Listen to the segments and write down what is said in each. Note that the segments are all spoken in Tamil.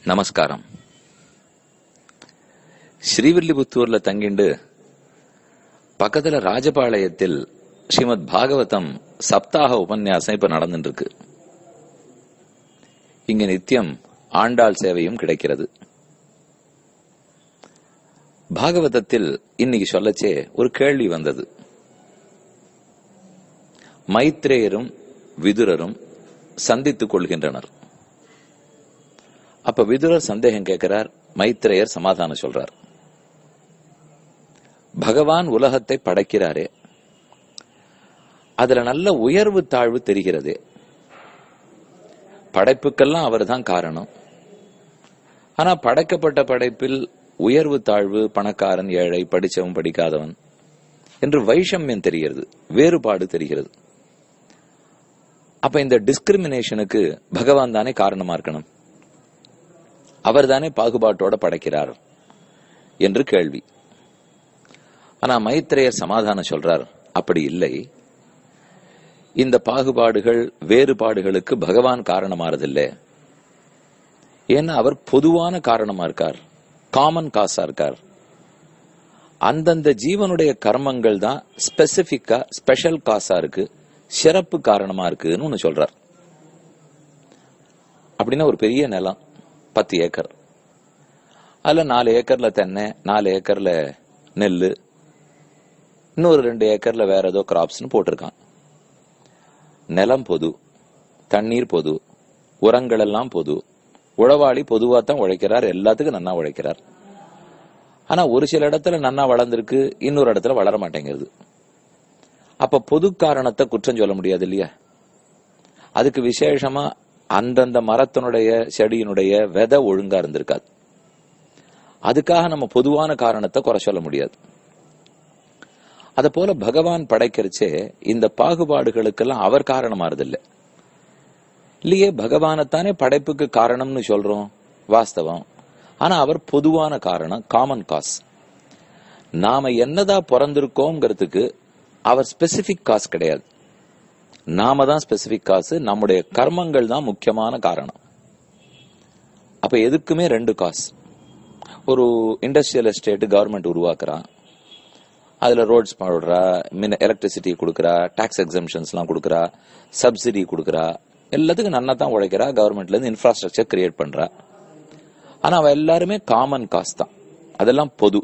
நமஸ்காரம். ஸ்ரீவில்லிபுத்தூர்ல தங்கிண்டு பக்கத்துல ராஜபாளையத்தில் ஸ்ரீமத் பாகவதம் சப்தாக உபன்யாசம் இப்ப நடந்துட்டு இருக்கு. இங்க நித்தியம் ஆண்டாள் சேவையும் கிடைக்கிறது. பாகவதத்தில் இன்னைக்கு சொல்லச்சே ஒரு கேள்வி வந்தது. மைத்ரேயரும் விதுரரும் சந்தித்துக் கொள்கின்றனர். அப்ப விதுரர் சந்தேகம் கேட்கிறார், மைத்ரேயர் சமாதானம் சொல்றார். பகவான் உலகத்தை படைக்கிறாரே, அதுல நல்ல உயர்வு தாழ்வு தெரிகிறதே. படைப்புக்கெல்லாம் அவர் தான் காரணம். ஆனா படைக்கப்பட்ட படைப்பில் உயர்வு தாழ்வு, பணக்காரன் ஏழை, படிச்சவன் படிக்காதவன் என்று வைஷமியம் தெரிகிறது, வேறுபாடு தெரிகிறது. அப்ப இந்த டிஸ்கிரிமினேஷனுக்கு பகவான் தானே காரணமா இருக்கணும், அவர் தானே பாகுபாட்டோட படைக்கிறார் என்று கேள்வி. ஆனா மைத்ரேயர் சமாதானம் சொல்றார், அப்படி இல்லை. இந்த பாகுபாடுகள் வேறுபாடுகளுக்கு பகவான் காரணமாறதில்லை. ஏன்னா அவர் பொதுவான காரணமா இருக்கார், காமன் காசா இருக்கார். அந்தந்த ஜீவனுடைய கர்மங்கள் தான் ஸ்பெசிபிக்கா ஸ்பெஷல் காசா இருக்கு, சிறப்பு காரணமா இருக்குன்னு ஒண்ணு சொல்றார். அப்படின்னா ஒரு பெரிய நிலம் 10 ஏக்கர், அதுல 4 ஏக்கர்ல தென்னை, 4 ஏக்கர்ல நெல்லு, இன்னொரு 2 ஏக்கர்ல வேற ஏதோ கிராப்ஸ்னு போட்டிருக்கான். நிலம் பொது, தண்ணீர் பொது, உரங்கள் எல்லாம் பொது, உழவாளி பொதுவா தான் உழைக்கிறார், எல்லாத்துக்கும் நன்னா உழைக்கிறார். ஆனா ஒரு சில இடத்துல நன்னா வளர்ந்துருக்கு, இன்னொரு இடத்துல வளர மாட்டேங்கிறது. அப்ப பொது காரணத்தை குற்றம் சொல்ல முடியாது இல்லையா? அதுக்கு விசேஷமா அந்தந்த மரத்தினுடைய செடியினுடைய விதை ஒழுங்கா இருந்திருக்காது. அதுக்காக நம்ம பொதுவான காரணத்தை குறை சொல்ல முடியாது. அத போல பகவான் படைக்கிறச்சே இந்த பாகுபாடுகளுக்கெல்லாம் அவர் காரணமாறதில்லை இல்லையே. பகவானைத்தானே படைப்புக்கு காரணம்னு சொல்றோம், வாஸ்தவம். ஆனா அவர் பொதுவான காரணம், காமன் காஸ். நாம என்னதான் பிறந்திருக்கோங்கிறதுக்கு அவர் ஸ்பெசிபிக் காஸ் கிடையாது. நாம தான் ஸ்பெசிபிக் காசு, நம்முடைய கர்மங்கள் தான் முக்கியமான காரணம். அப்ப எதுக்குமே 2 காசு. ஒரு இண்டஸ்ட்ரியல் எஸ்டேட் கவர்மெண்ட் உருவாக்குறான், அதுல ரோட்ஸ் போடுறா, எலக்ட்ரிசிட்டி கொடுக்கறா, டாக்ஸ் எக்ஸம்ஷன்ஸ் எல்லாம் கொடுக்கறா, சப்சிடி கொடுக்கறா, எல்லாத்துக்கும் நன்னா தான் உழைக்கிறா, கவர்மெண்ட்ல இருந்து இன்ஃப்ராஸ்ட்ரக்சர் கிரியேட் பண்றா. ஆனா அவ எல்லாருமே காமன் காசு தான், அதெல்லாம் பொது.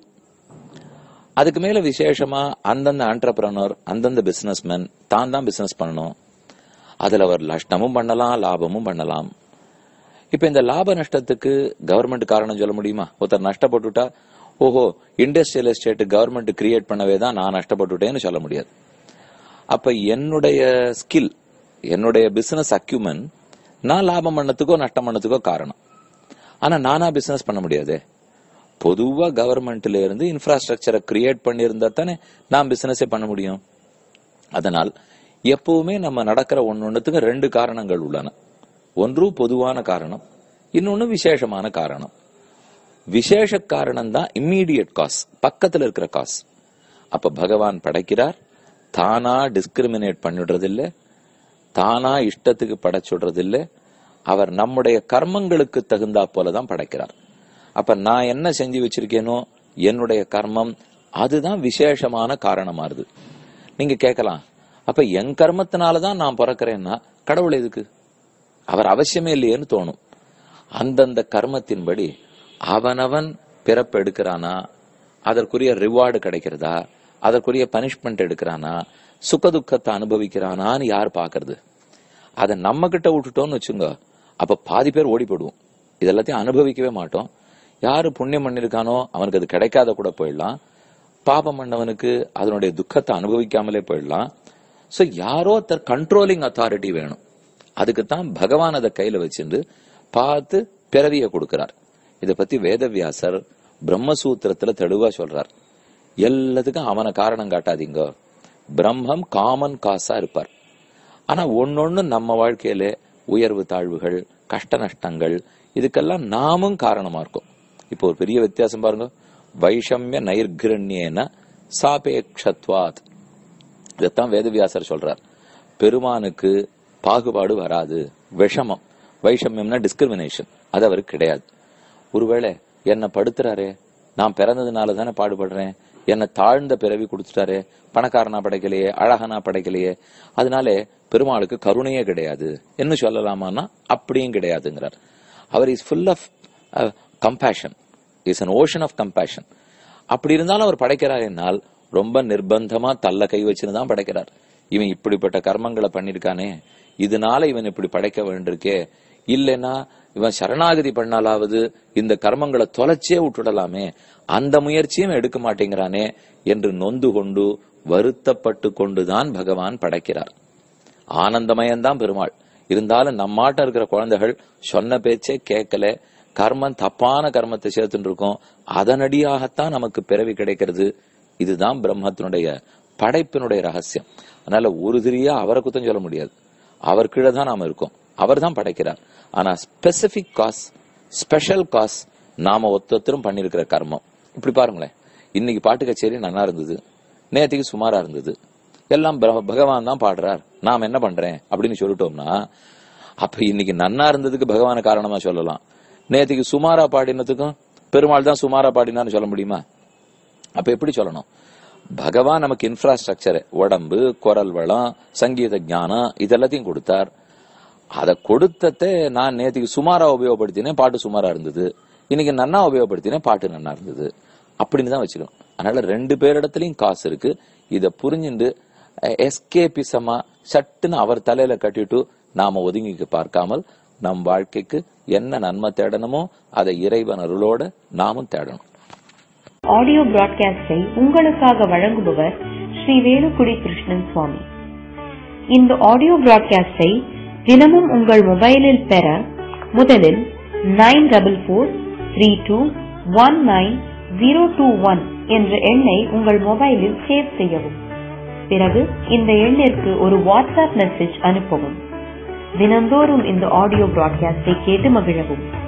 அதுக்கு மேல விசேஷமா அந்தந்த ஆண்டர்பிரனர், அந்தந்த பிசினஸ்மேன் தான் தான் பிசினஸ் பண்ணணும். அதுல அவர் நஷ்டமும் பண்ணலாம், லாபமும் பண்ணலாம். இப்ப இந்த லாப நஷ்டத்துக்கு கவர்மெண்ட் காரணம் சொல்ல முடியுமா? ஒருத்தர் நஷ்டப்பட்டுட்டா, ஓஹோ இண்டஸ்ட்ரியல் எஸ்டேட் கவர்மெண்ட் கிரியேட் பண்ணவே தான் நான் நஷ்டப்பட்டுட்டேன்னு சொல்ல முடியாது. அப்ப என்னுடைய ஸ்கில், என்னுடைய பிசினஸ் அக்யூமென்ட் நான் லாபம் பண்ணதுக்கோ நஷ்டம் பண்ணதுக்கோ காரணம். ஆனா நானா பிசினஸ் பண்ண முடியாது. பொதுவா கவர்மெண்ட்ல இருந்து இன்ஃப்ராஸ்ட்ரக்சரை கிரியேட் பண்ணியிருந்தா தானே நான் பிசினஸே பண்ண முடியும். அதனால் எப்பவுமே நம்ம நடக்கிற ஒன்னொன்னுக்கு 2 காரணங்கள் உள்ளன. ஒன்று பொதுவான காரணம், இன்னொன்னு விசேஷமான காரணம். விசேஷ காரணம் தான் இம்மீடியட் காஸ், பக்கத்துல இருக்கிற காஸ். அப்ப பகவான் படைக்கிறார், தானா டிஸ்கிரிமினேட் பண்ணிடுறதில்லை, தானா இஷ்டத்துக்கு படைச்சுடுறதில்லை. அவர் நம்முடைய கர்மங்களுக்கு தகுந்தா போலதான் படைக்கிறார். அப்ப நான் என்ன செஞ்சு வச்சிருக்கேனோ என்னுடைய கர்மம், அதுதான் விசேஷமான காரணமாறுது. நீங்க கேட்கலாம், அப்ப என் கர்மத்தினாலதான் நான் பிறக்கிறேன்னா கடவுள் எதுக்கு? அவர் அவசியமே இல்லையேன்னு தோணும். அந்தந்த கர்மத்தின்படி அவனவன் பிறப்பு எடுக்கிறானா, அதற்குரிய ரிவார்டு கிடைக்கிறதா, அதற்குரிய பனிஷ்மெண்ட் எடுக்கிறானா, சுகதுக்கத்தை அனுபவிக்கிறானான்னு யார் பாக்குறது? அதை நம்ம கிட்ட விட்டுட்டோம்னு வச்சுங்க, அப்ப பாதி பேர் ஓடி போடுவோம், இதெல்லாத்தையும் அனுபவிக்கவே மாட்டோம். யாரு புண்ணியம் பண்ணிருக்கானோ அவனுக்கு அது கிடைக்காத கூட போயிடலாம், பாபம் பண்ணவனுக்கு அதனுடைய துக்கத்தை அனுபவிக்காமலே போயிடலாம். சோ யாரோ கண்ட்ரோலிங் அத்தாரிட்டி வேணும். அதுக்குத்தான் பகவான் அதை கையில வச்சிருந்து பார்த்து பிறவிய கொடுக்கிறார். இத பத்தி வேதவியாசர் பிரம்மசூத்திரத்துல தெளிவா சொல்றார். எல்லாத்துக்கும் அவனை காரணம் காட்டாதீங்க, பிரம்மம் காமன் காசா இருப்பார். ஆனா ஒன்னொன்னு நம்ம வாழ்க்கையில உயர்வு தாழ்வுகள், கஷ்ட நஷ்டங்கள், இதுக்கெல்லாம் நாமும் காரணமா இருக்கும். இப்போ ஒரு பெரிய வித்தியாசம் பாருங்க, வைஷமிய நைர்கிரண்யேன சாபேக்ஷத்வாத். இதைத்தான் வேதவியாசர் சொல்றார். பெருமானுக்கு பாகுபாடு வராது, விஷமம். வைஷமியம்னா டிஸ்கிரிமினேஷன், அது அவருக்கு கிடையாது. ஒருவேளை என்னை படுத்துறாரே, நான் பிறந்ததுனால தானே பாடுபடுறேன், என்னை தாழ்ந்த பிறவி கொடுத்துட்டாரு, பணக்காரனா படைக்கலையே, அழகனா படைக்கலையே, அதனால பெருமாளுக்கு கருணையே கிடையாது என்ன சொல்லலாமான்னா அப்படியும் கிடையாதுங்கிறார். அவர் is full of compassion, is an ocean of compassion. அப்படி இருந்தாலும் அவர் படைக்கிறார் என்னால் ரொம்ப நிர்பந்தமா தள்ள கை வச்சுதான் படைக்கிறார். இவன் இப்படிப்பட்ட கர்மங்களை பண்ணிருக்கானே, இதனால இவன் இப்படி படைக்க வேண்டியிருக்கே, இல்லைன்னா இவன் சரணாகதி பண்ணாலாவது இந்த கர்மங்களை தொலைச்சே விட்டுடலாமே, அந்த முயற்சியும் எடுக்க மாட்டேங்கிறானே என்று நொந்து கொண்டு வருத்தப்பட்டு கொண்டுதான் பகவான் படைக்கிறார். ஆனந்தமயம்தான் பெருமாள். இருந்தாலும் நம்மாட்ட இருக்கிற குழந்தைகள் சொன்ன பேச்சே கேட்கல, கர்மம் தப்பான கர்மத்தை சேர்த்துட்டு இருக்கோம், அதனடியாகத்தான் நமக்கு பிறவி கிடைக்கிறது. இதுதான் பிரம்மத்தினுடைய படைப்பினுடைய ரகசியம். அதனால ஒரு திரியா அவரை குத்தம் சொல்ல முடியாது, அவர் கீழே தான் நாம இருக்கோம், அவர் தான் படைக்கிறார். ஆனா ஸ்பெசிபிக் காஸ், ஸ்பெஷல் காஸ் நாம ஒத்தரும் பண்ணிருக்கிற கர்மம். இப்படி பாருங்களேன், இன்னைக்கு பாட்டு கச்சேரி நல்லா இருந்தது, நேற்றுக்கு சுமாரா இருந்தது, எல்லாம் பகவான் தான் பாடுறார், நாம் என்ன பண்றேன் அப்படின்னு சொல்லிட்டோம்னா அப்ப இன்னைக்கு நன்னா இருந்ததுக்கு பகவான காரணமா சொல்லலாம், நேற்றுக்கு சுமாரா பாடினதுக்கும் பெருமாள் தான் சுமாரா பாடினான்னு சொல்ல முடியுமா? அப்ப எப்படி சொல்லணும்? பகவான் நமக்கு இன்ஃப்ராஸ்ட்ரக்சர், உடம்பு, குரல் வளம், சங்கீத ஞானம் இதெல்லாத்தையும் கொடுத்தார். அதை கொடுத்ததை நான் நேற்றுக்கு சுமாரா உபயோகப்படுத்தினேன், பாட்டு சுமாரா இருந்தது, இன்னைக்கு நன்னா உபயோகப்படுத்தினேன், பாட்டு நன்னா இருந்தது, அப்படின்னு தான் வச்சுக்கணும். அதனால ரெண்டு பேரிடத்துலயும் காசு இருக்கு. இதை புரிஞ்சுட்டு எஸ்கேபிசமா சட்டுன்னு அவர் தலையில கட்டிட்டு நாம ஒதுங்கிக்க பார்க்காமல் நம் வாழ்க்கைக்கு என்ன நன்மை தேடணுமோ அதை இறைவன் அருளோட நாமும் தேடணும். ஆடியோ பிராட்காஸ்டை உங்களுக்காக வழங்குபவர் ஸ்ரீ வேலுக்குடி கிருஷ்ணன் சுவாமி. இந்த ஆடியோ பிராட்காஸ்டை தினமும் உங்கள் மொபைலில் பெற முதலில் 9443219021 என்ற எண்ணை உங்கள் மொபைலில் சேவ் செய்யவும். பிறகு இந்த எண்ணிற்கு ஒரு வாட்ஸ்அப் மெசேஜ் அனுப்பவும். தினந்தோறும் இந்த ஆடியோ பிராட்காஸ்டை கேட்டு மகிழவும்.